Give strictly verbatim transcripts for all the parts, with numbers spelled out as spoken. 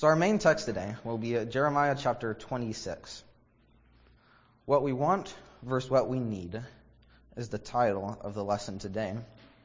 So our main text today will be at Jeremiah chapter twenty-six. What we want versus what we need is the title of the lesson today.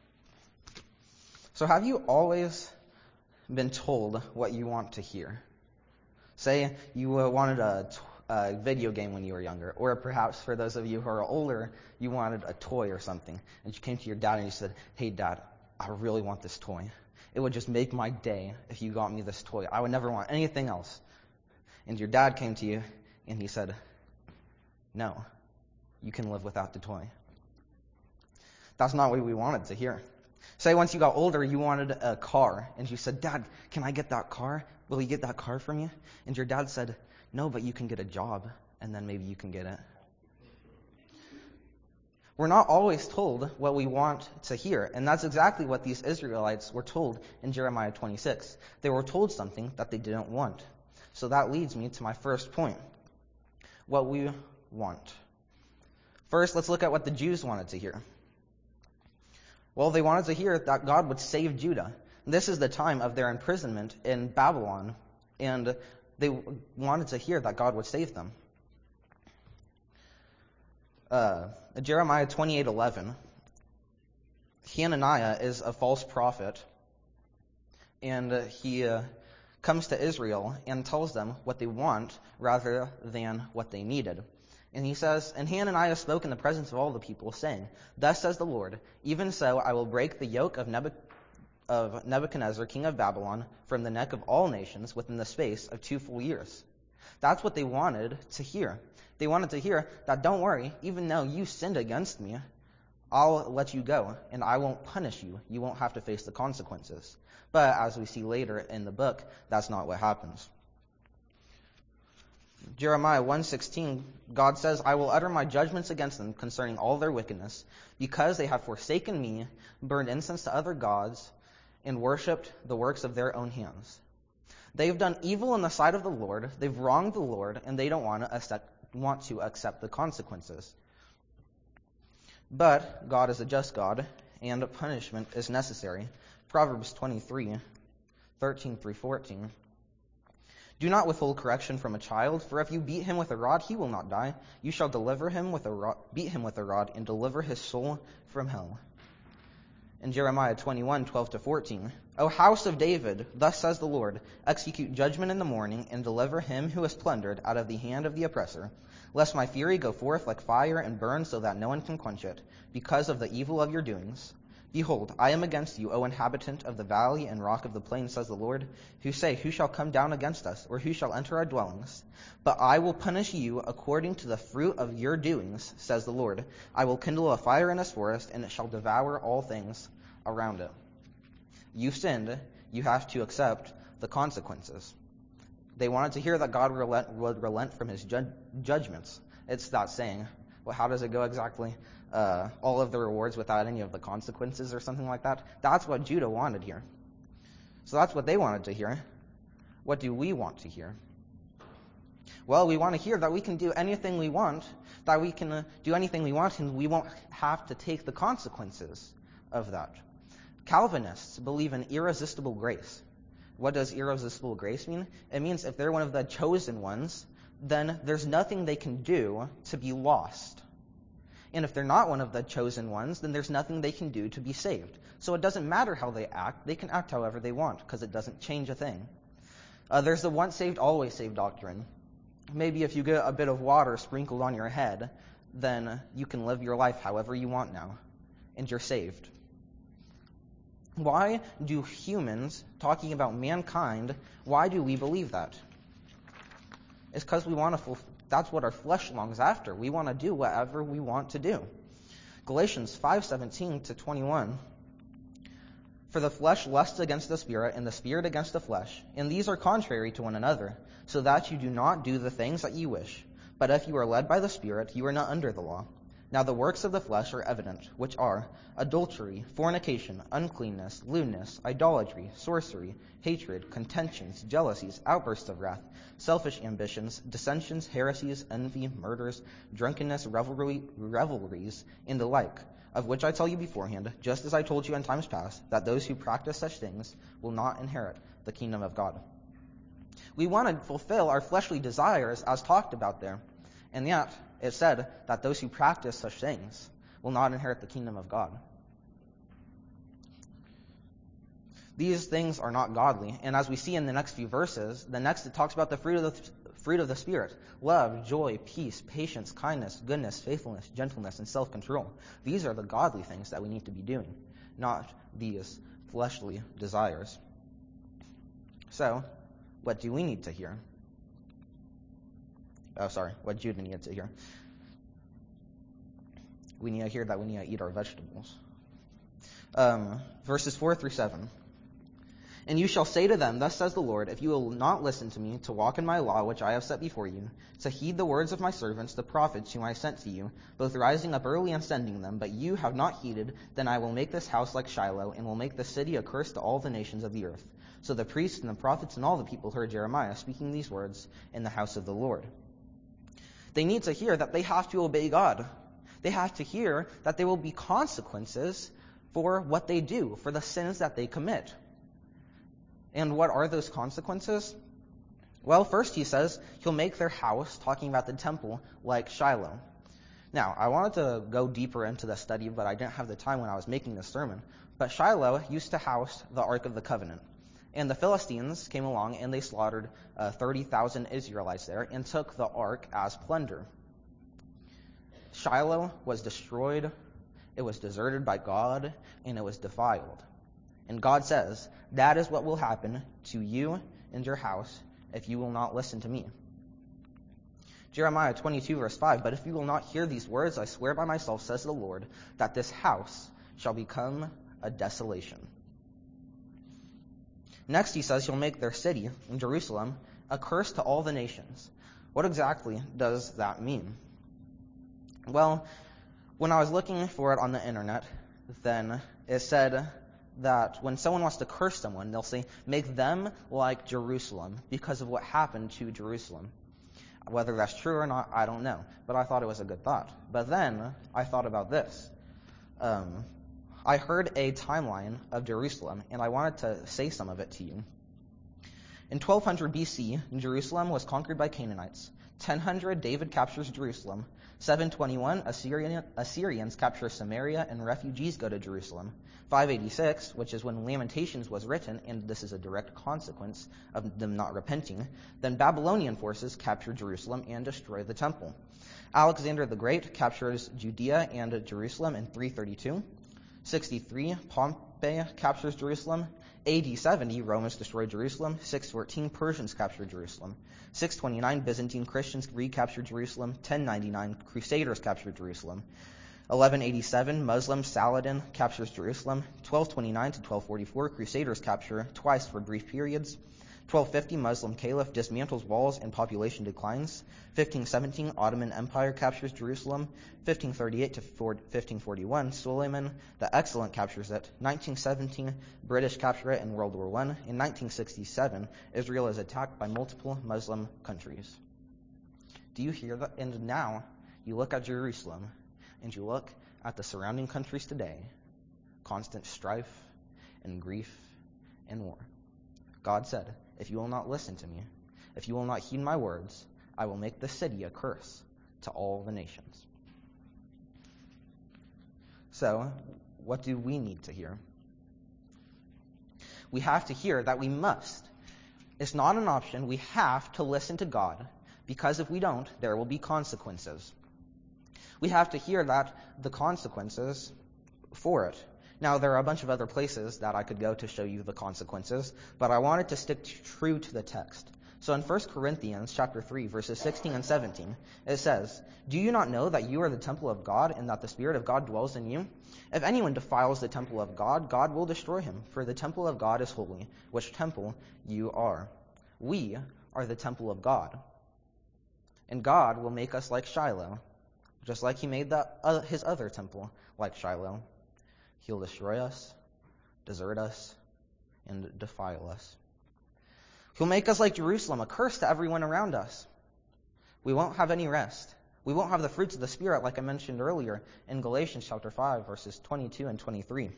So have you always been told what you want to hear? Say you uh, wanted a, t- a video game when you were younger, or perhaps for those of you who are older, you wanted a toy or something, and you came to your dad and you said, "Hey Dad, I really want this toy. It would just make my day if you got me this toy. I would never want anything else." And your dad came to you and he said, "No, you can live without the toy." That's not what we wanted to hear. Say once you got older, you wanted a car, and you said, "Dad, can I get that car? Will you get that car from you?" And your dad said, "No, but you can get a job, and then maybe you can get it." We're not always told what we want to hear, and that's exactly what these Israelites were told in Jeremiah twenty-six. They were told something that they didn't want. So that leads me to my first point, what we want. First, let's look at what the Jews wanted to hear. Well, they wanted to hear that God would save Judah. This is the time of their imprisonment in Babylon, and they wanted to hear that God would save them. Uh, Jeremiah twenty-eight eleven, Hananiah is a false prophet, and uh, he uh, comes to Israel and tells them what they want rather than what they needed. And he says, "And Hananiah spoke in the presence of all the people, saying, Thus says the Lord, even so I will break the yoke of, Nebuch- of Nebuchadnezzar, king of Babylon, from the neck of all nations within the space of two full years." That's what they wanted to hear. They wanted to hear that, don't worry, even though you sinned against me, I'll let you go, and I won't punish you. You won't have to face the consequences. But as we see later in the book, that's not what happens. Jeremiah one sixteen, God says, "I will utter my judgments against them concerning all their wickedness, because they have forsaken me, burned incense to other gods, and worshipped the works of their own hands." They've done evil in the sight of the Lord, they've wronged the Lord, and they don't want to accept, want to accept the consequences. But God is a just God, and punishment is necessary. Proverbs twenty-three, thirteen through fourteen. "Do not withhold correction from a child, for if you beat him with a rod, he will not die. You shall deliver him with a rod, beat him with a rod, and deliver his soul from hell." In Jeremiah twenty-one, twelve to fourteen, "O house of David, thus says the Lord, execute judgment in the morning, and deliver him who is plundered out of the hand of the oppressor, lest my fury go forth like fire and burn so that no one can quench it, because of the evil of your doings. Behold, I am against you, O inhabitant of the valley and rock of the plain, says the Lord, who say, Who shall come down against us, or who shall enter our dwellings? But I will punish you according to the fruit of your doings, says the Lord. I will kindle a fire in this forest, and it shall devour all things around it." You sinned, you have to accept the consequences. They wanted to hear that God relent, would relent from his ju- judgments. It's that saying. Well, how does it go exactly? Uh, all of the rewards without any of the consequences or something like that? That's what Judah wanted here. So that's what they wanted to hear. What do we want to hear? Well, we want to hear that we can do anything we want, that we can uh, do anything we want, and we won't have to take the consequences of that. Calvinists believe in irresistible grace. What does irresistible grace mean? It means if they're one of the chosen ones, then there's nothing they can do to be lost. And if they're not one of the chosen ones, then there's nothing they can do to be saved. So it doesn't matter how they act. They can act however they want, because it doesn't change a thing. Uh, there's the once saved, always saved doctrine. Maybe if you get a bit of water sprinkled on your head, then you can live your life however you want now, and you're saved. Why do humans, talking about mankind, why do we believe that? It's because we want to fulfill, that's what our flesh longs after. We want to do whatever we want to do. Galatians five seventeen to twenty-one. "For the flesh lusts against the spirit, and the spirit against the flesh, and these are contrary to one another, so that you do not do the things that you wish. But if you are led by the Spirit, you are not under the law. Now the works of the flesh are evident, which are adultery, fornication, uncleanness, lewdness, idolatry, sorcery, hatred, contentions, jealousies, outbursts of wrath, selfish ambitions, dissensions, heresies, envy, murders, drunkenness, revelry, revelries, and the like, of which I tell you beforehand, just as I told you in times past, that those who practice such things will not inherit the kingdom of God." We want to fulfill our fleshly desires as talked about there. And yet, it said that those who practice such things will not inherit the kingdom of God. These things are not godly. And as we see in the next few verses, the next it talks about the fruit of the fruit of the Spirit: love, joy, peace, patience, kindness, goodness, faithfulness, gentleness, and self-control. These are the godly things that we need to be doing, not these fleshly desires. So, what do we need to hear? Oh, sorry, what Judah needed to hear. We need to hear that we need to eat our vegetables. Um, verses four through seven. And you shall say to them, thus says the Lord, if you will not listen to me, to walk in my law which I have set before you, to heed the words of my servants, the prophets whom I sent to you, both rising up early and sending them, but you have not heeded, then I will make this house like Shiloh, and will make the city a curse to all the nations of the earth. So the priests and the prophets and all the people heard Jeremiah speaking these words in the house of the Lord. They need to hear that they have to obey God. They have to hear that there will be consequences for what they do, for the sins that they commit. And what are those consequences? Well, first he says he'll make their house, talking about the temple, like Shiloh. Now, I wanted to go deeper into the study, but I didn't have the time when I was making this sermon. But Shiloh used to house the Ark of the Covenant. And the Philistines came along and they slaughtered uh, thirty thousand Israelites there and took the ark as plunder. Shiloh was destroyed, it was deserted by God, and it was defiled. And God says, that is what will happen to you and your house if you will not listen to me. Jeremiah twenty-two, verse five, but if you will not hear these words, I swear by myself, says the Lord, that this house shall become a desolation. Next, he says he'll make their city, in Jerusalem, a curse to all the nations. What exactly does that mean? Well, when I was looking for it on the internet, then it said that when someone wants to curse someone, they'll say, make them like Jerusalem because of what happened to Jerusalem. Whether that's true or not, I don't know. But I thought it was a good thought. But then I thought about this. Um, I heard a timeline of Jerusalem, and I wanted to say some of it to you. In twelve hundred B C, Jerusalem was conquered by Canaanites. ten hundred, David captures Jerusalem. seven twenty-one, Assyrian, Assyrians capture Samaria, and refugees go to Jerusalem. five eighty-six, which is when Lamentations was written, and this is a direct consequence of them not repenting, then Babylonian forces capture Jerusalem and destroy the temple. Alexander the Great captures Judea and Jerusalem in three thirty-two. sixty-three, Pompey captures Jerusalem. A D seventy, Romans destroy Jerusalem. six fourteen, Persians capture Jerusalem. six twenty-nine, Byzantine Christians recapture Jerusalem. ten ninety-nine, Crusaders capture Jerusalem. eleven eighty-seven, Muslim Saladin captures Jerusalem. twelve twenty-nine to twelve forty-four, Crusaders capture twice for brief periods. twelve fifty, Muslim Caliph dismantles walls and population declines. fifteen seventeen, Ottoman Empire captures Jerusalem. fifteen thirty-eight to fifteen forty-one, Suleiman the Excellent captures it. nineteen seventeen, British capture it in World War One. In nineteen sixty-seven, Israel is attacked by multiple Muslim countries. Do you hear that? And now you look at Jerusalem and you look at the surrounding countries today, constant strife and grief and war. God said, if you will not listen to me, if you will not heed my words, I will make this city a curse to all the nations. So, what do we need to hear? We have to hear that we must. It's not an option. We have to listen to God, because if we don't, there will be consequences. We have to hear that the consequences for it. Now, there are a bunch of other places that I could go to show you the consequences, but I wanted to stick true to the text. So in First Corinthians chapter three, verses sixteen and seventeen, it says, do you not know that you are the temple of God and that the Spirit of God dwells in you? If anyone defiles the temple of God, God will destroy him, for the temple of God is holy, which temple you are. We are the temple of God. And God will make us like Shiloh, just like he made the, uh, his other temple like Shiloh. He'll destroy us, desert us, and defile us. He'll make us like Jerusalem, a curse to everyone around us. We won't have any rest. We won't have the fruits of the Spirit, like I mentioned earlier in Galatians chapter five, verses twenty-two and twenty-three.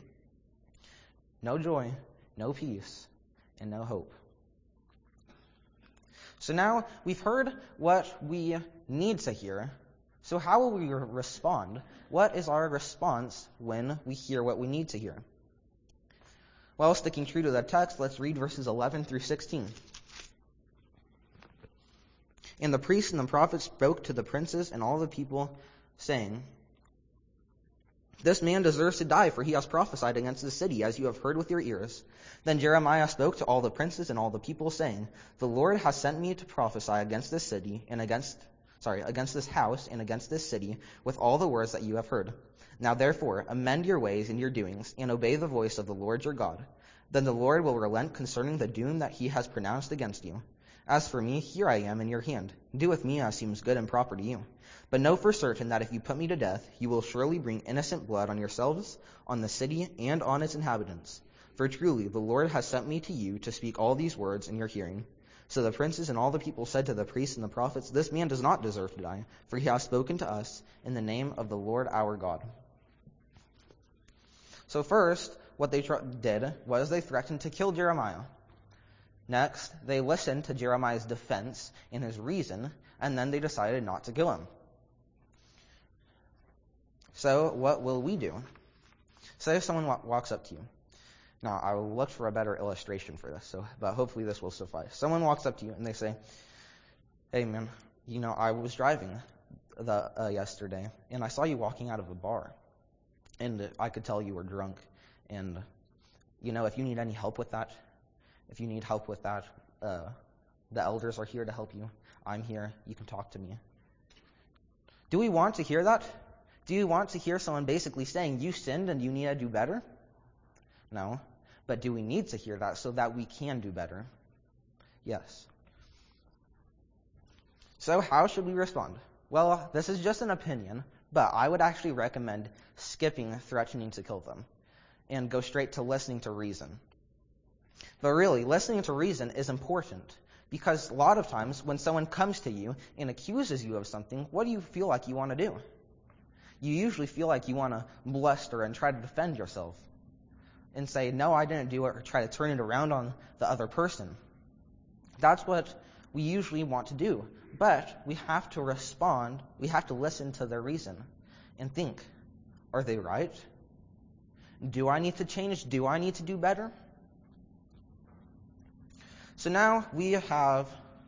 No joy, no peace, and no hope. So now we've heard what we need to hear. So how will we respond? What is our response when we hear what we need to hear? Well, sticking true to the text, let's read verses eleven through sixteen. And the priests and the prophets spoke to the princes and all the people, saying, This man deserves to die, for he has prophesied against the city, as you have heard with your ears. Then Jeremiah spoke to all the princes and all the people, saying, The Lord has sent me to prophesy against this city, and against, sorry, against this house, and against this city, with all the words that you have heard. Now therefore, amend your ways and your doings, and obey the voice of the Lord your God. Then the Lord will relent concerning the doom that he has pronounced against you. As for me, here I am in your hand. Do with me as seems good and proper to you. But know for certain that if you put me to death, you will surely bring innocent blood on yourselves, on the city, and on its inhabitants. For truly the Lord has sent me to you to speak all these words in your hearing. So the princes and all the people said to the priests and the prophets, This man does not deserve to die, for he has spoken to us in the name of the Lord our God. So first, what they tr- did was they threatened to kill Jeremiah. Next, they listened to Jeremiah's defense and his reason, and then they decided not to kill him. So what will we do? Say if someone wa- walks up to you. Now, I will look for a better illustration for this, so but hopefully this will suffice. Someone walks up to you and they say, Hey man, you know, I was driving the uh, yesterday, and I saw you walking out of a bar, and I could tell you were drunk, and, you know, if you need any help with that, If you need help with that, uh, the elders are here to help you. I'm here. You can talk to me. Do we want to hear that? Do you want to hear someone basically saying, you sinned and you need to do better? No. But do we need to hear that so that we can do better? Yes. So how should we respond? Well, this is just an opinion, but I would actually recommend skipping threatening to kill them and go straight to listening to reason. But really, listening to reason is important, because a lot of times when someone comes to you and accuses you of something, what do you feel like you want to do? You usually feel like you want to bluster and try to defend yourself and say, no, I didn't do it, or try to turn it around on the other person. That's what we usually want to do. But we have to respond, we have to listen to their reason and think, are they right? Do I need to change? Do I need to do better? So now we have,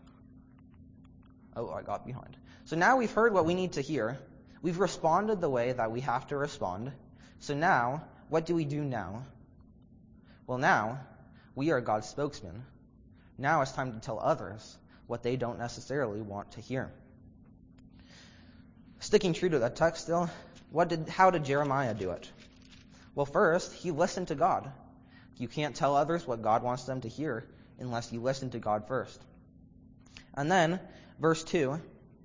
oh, I got behind. So now we've heard what we need to hear. We've responded the way that we have to respond. So now, what do we do now? Well, now, we are God's spokesman. Now it's time to tell others what they don't necessarily want to hear. Sticking true to that text still, what did, how did Jeremiah do it? Well, first, he listened to God. You can't tell others what God wants them to hear unless you listen to God first. And then, verse two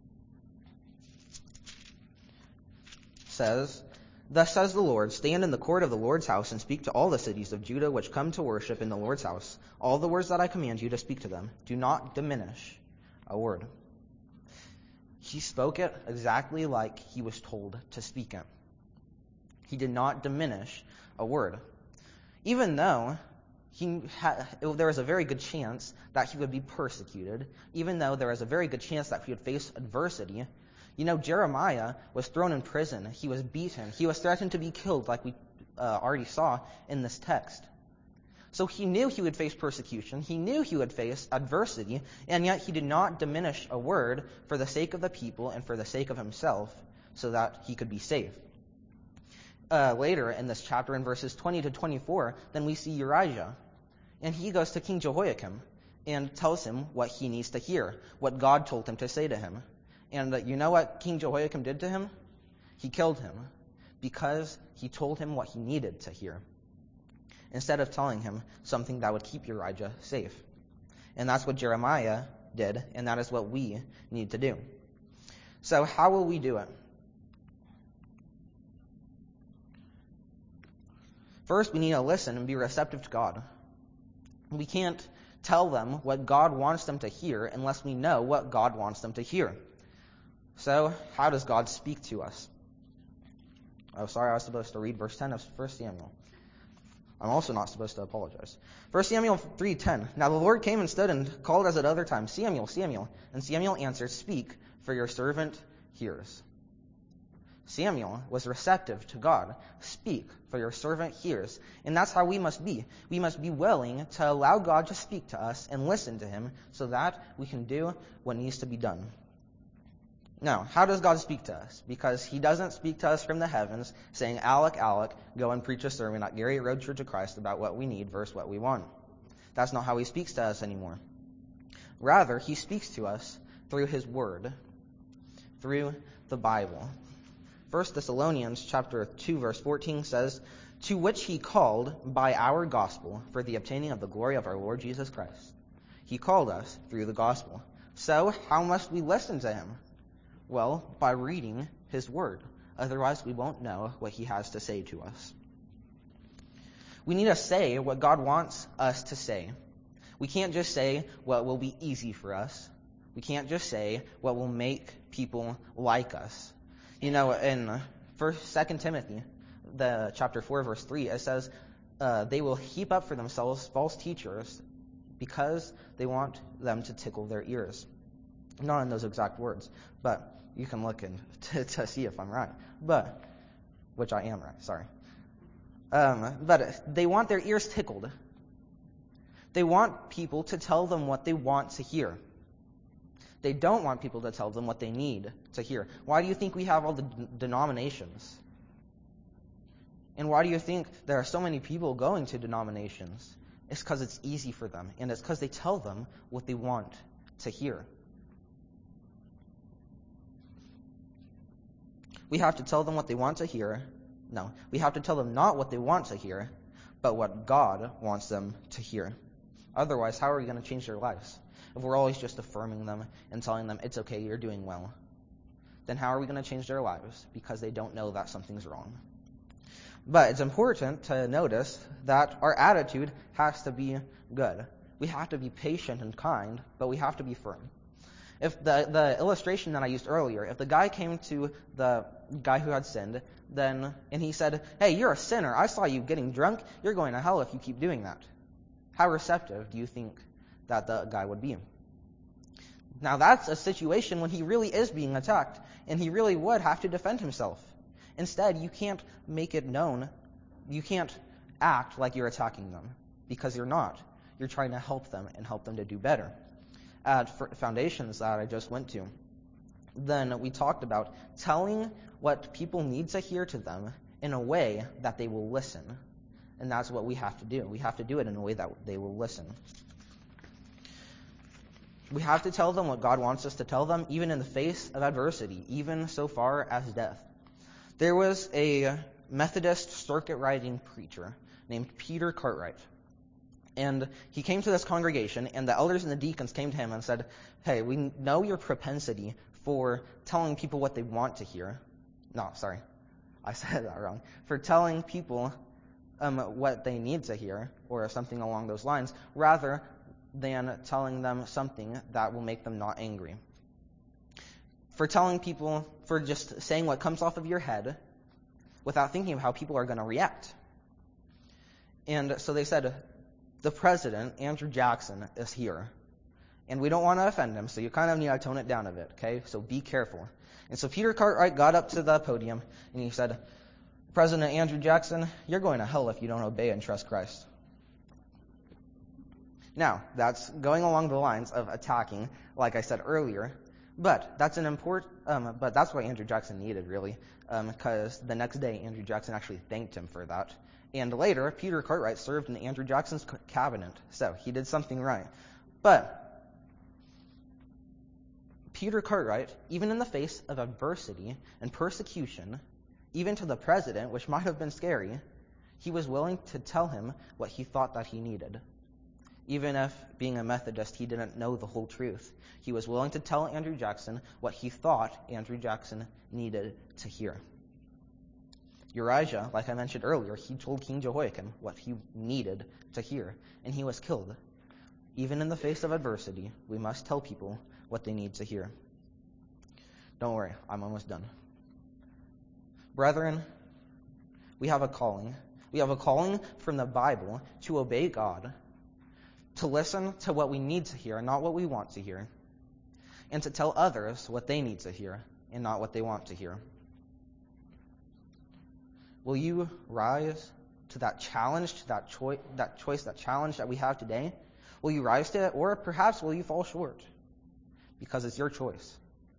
says, Thus says the Lord, stand in the court of the Lord's house and speak to all the cities of Judah which come to worship in the Lord's house. All the words that I command you to speak to them. Do not diminish a word. He spoke it exactly like he was told to speak it. He did not diminish a word. Even though He had, there was a very good chance that he would be persecuted, even though there was a very good chance that he would face adversity. You know, Jeremiah was thrown in prison. He was beaten. He was threatened to be killed, like we uh, already saw in this text. So he knew he would face persecution. He knew he would face adversity, and yet he did not diminish a word for the sake of the people and for the sake of himself so that he could be saved. Uh, later in this chapter, in verses twenty to twenty-four, then we see Uriah. And he goes to King Jehoiakim and tells him what he needs to hear, what God told him to say to him. And uh, you know what King Jehoiakim did to him? He killed him because he told him what he needed to hear, instead of telling him something that would keep Uriah safe. And that's what Jeremiah did, and that is what we need to do. So how will we do it? First, we need to listen and be receptive to God. We can't tell them what God wants them to hear unless we know what God wants them to hear. So, how does God speak to us? Oh, sorry, I was supposed to read verse ten of First Samuel. I'm also not supposed to apologize. First Samuel three ten. Now the Lord came and stood and called as at other times, Samuel, Samuel. And Samuel answered, Speak, for your servant hears. Samuel was receptive to God. Speak, for your servant hears. And that's how we must be. We must be willing to allow God to speak to us and listen to him so that we can do what needs to be done. Now, how does God speak to us? Because he doesn't speak to us from the heavens saying, Alec, Alec, go and preach a sermon at Gary Road Church of Christ about what we need versus what we want. That's not how he speaks to us anymore. Rather, he speaks to us through his word, through the Bible. First Thessalonians chapter two, verse fourteen says, To which he called by our gospel for the obtaining of the glory of our Lord Jesus Christ. He called us through the gospel. So, how must we listen to him? Well, by reading his word. Otherwise, we won't know what he has to say to us. We need to say what God wants us to say. We can't just say what will be easy for us. We can't just say what will make people like us. You know, in First, Second Timothy, the chapter four, verse three, it says, uh, they will heap up for themselves false teachers because they want them to tickle their ears. Not in those exact words, but you can look in to, to see if I'm right. But, which I am right, sorry. Um, but they want their ears tickled. They want people to tell them what they want to hear. They don't want people to tell them what they need to hear. Why do you think we have all the d- denominations? And why do you think there are so many people going to denominations? It's because it's easy for them, and it's because they tell them what they want to hear. We have to tell them what they want to hear. No, we have to tell them not what they want to hear, but what God wants them to hear. Otherwise, how are we going to change their lives? If we're always just affirming them and telling them, it's okay, you're doing well, then how are we going to change their lives? Because they don't know that something's wrong. But it's important to notice that our attitude has to be good. We have to be patient and kind, but we have to be firm. If the, the illustration that I used earlier, if the guy came to the guy who had sinned, then, and he said, hey, you're a sinner. I saw you getting drunk. You're going to hell if you keep doing that. How receptive do you think that the guy would be? Now that's a situation when he really is being attacked, and he really would have to defend himself. Instead, you can't make it known. You can't act like you're attacking them, because you're not. You're trying to help them and help them to do better. At Foundations that I just went to, then we talked about telling what people need to hear to them in a way that they will listen. And that's what we have to do. We have to do it in a way that they will listen. We have to tell them what God wants us to tell them, even in the face of adversity, even so far as death. There was a Methodist circuit riding preacher named Peter Cartwright. And he came to this congregation, and the elders and the deacons came to him and said, hey, we know your propensity for telling people what they want to hear. No, sorry. I said that wrong. For telling people um, what they need to hear, or something along those lines, rather than telling them something that will make them not angry. For telling people, for just saying what comes off of your head without thinking of how people are going to react. And so they said, the president, Andrew Jackson, is here. And we don't want to offend him, so you kind of need to tone it down a bit, okay? So be careful. And so Peter Cartwright got up to the podium, and he said, President Andrew Jackson, you're going to hell if you don't obey and trust Christ. Now, that's going along the lines of attacking, like I said earlier, but that's an important, um, but that's what Andrew Jackson needed, really, because um, the next day Andrew Jackson actually thanked him for that. And later, Peter Cartwright served in Andrew Jackson's cabinet, so he did something right. But Peter Cartwright, even in the face of adversity and persecution, even to the president, which might have been scary, he was willing to tell him what he thought that he needed. Even if, being a Methodist, he didn't know the whole truth, he was willing to tell Andrew Jackson what he thought Andrew Jackson needed to hear. Urijah, like I mentioned earlier, he told King Jehoiakim what he needed to hear, and he was killed. Even in the face of adversity, we must tell people what they need to hear. Don't worry, I'm almost done. Brethren, we have a calling. We have a calling from the Bible to obey God, to listen to what we need to hear and not what we want to hear, and to tell others what they need to hear and not what they want to hear. Will you rise to that challenge, to that, choi- that choice, that challenge that we have today? Will you rise to it, or perhaps will you fall short? Because it's your choice.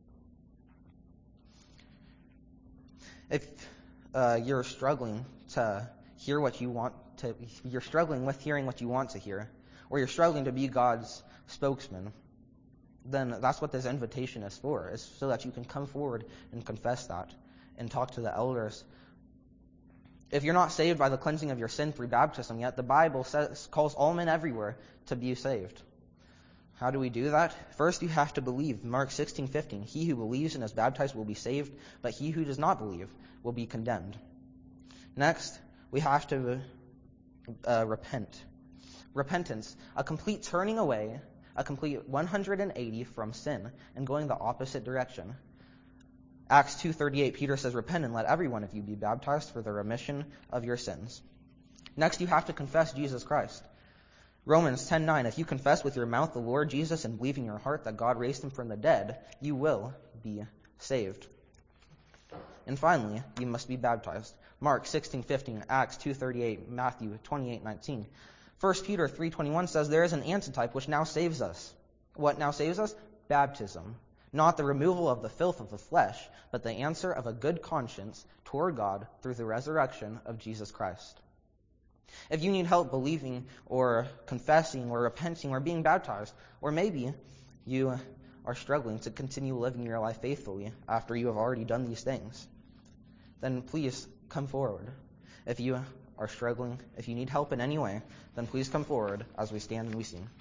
If uh, you're struggling to hear what you want to, you're struggling with hearing what you want to hear, or you're struggling to be God's spokesman, then that's what this invitation is for, is so that you can come forward and confess that and talk to the elders. If you're not saved by the cleansing of your sin through baptism yet, the Bible says, calls all men everywhere to be saved. How do we do that? First, you have to believe. Mark sixteen fifteen, he who believes and is baptized will be saved, but he who does not believe will be condemned. Next, we have to uh, repent. Repentance, a complete turning away, a complete one hundred eighty from sin and going the opposite direction. Acts two thirty-eight, Peter says, repent and let every one of you be baptized for the remission of your sins. Next, you have to confess Jesus Christ. Romans ten nine, if you confess with your mouth the Lord Jesus and believe in your heart that God raised him from the dead, you will be saved. And finally, you must be baptized. Mark sixteen fifteen, Acts two thirty-eight, Matthew twenty-eight nineteen. First Peter three twenty-one says, there is an antitype which now saves us. What now saves us? Baptism. Not the removal of the filth of the flesh, but the answer of a good conscience toward God through the resurrection of Jesus Christ. If you need help believing or confessing or repenting or being baptized, or maybe you are struggling to continue living your life faithfully after you have already done these things, then please come forward. If you are struggling, if you need help in any way, then please come forward as we stand and we sing.